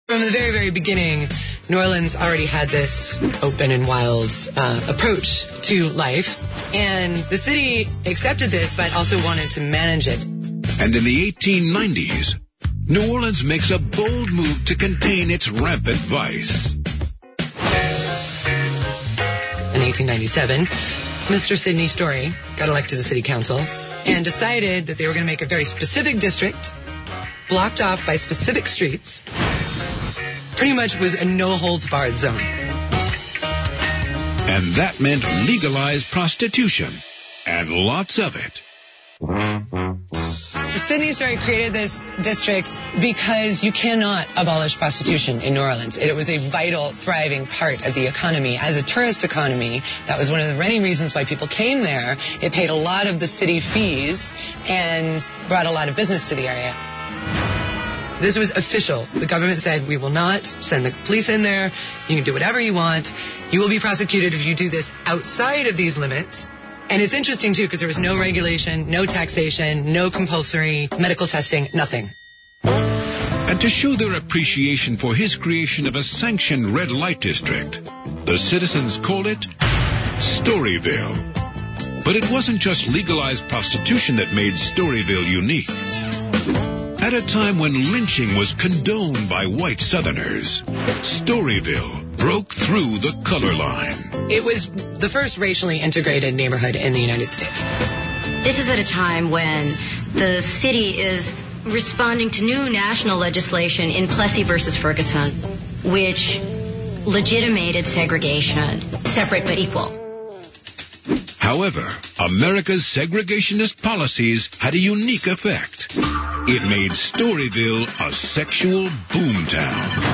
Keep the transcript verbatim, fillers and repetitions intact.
From the very, very beginning, New Orleans already had this open and wild uh, approach to life. And the city accepted this, but also wanted to manage it. And in the eighteen nineties, New Orleans makes a bold move to contain its rampant vice. In eighteen ninety-seven, Mister Sidney Story got elected to city council and decided that they were going to make a very specific district, blocked off by specific streets. Pretty much was a no-holds-barred zone. And that meant legalized prostitution, and lots of it. Sidney Story created this district because you cannot abolish prostitution in New Orleans. It was a vital, thriving part of the economy. As a tourist economy, that was one of the many reasons why people came there. It paid a lot of the city fees and brought a lot of business to the area. This was official. The government said, we will not send the police in there. You can do whatever you want. You will be prosecuted if you do this outside of these limits. And it's interesting, too, because there was no regulation, no taxation, no compulsory medical testing, nothing. And to show their appreciation for his creation of a sanctioned red light district, the citizens called it Storyville. But it wasn't just legalized prostitution that made Storyville unique. At a time when lynching was condoned by white Southerners, Storyville broke through the color line. It was the first racially integrated neighborhood in the United States. This is at a time when the city is responding to new national legislation in Plessy versus Ferguson, which legitimated segregation, separate but equal. However, America's segregationist policies had a unique effect. It made Storyville a sexual boomtown.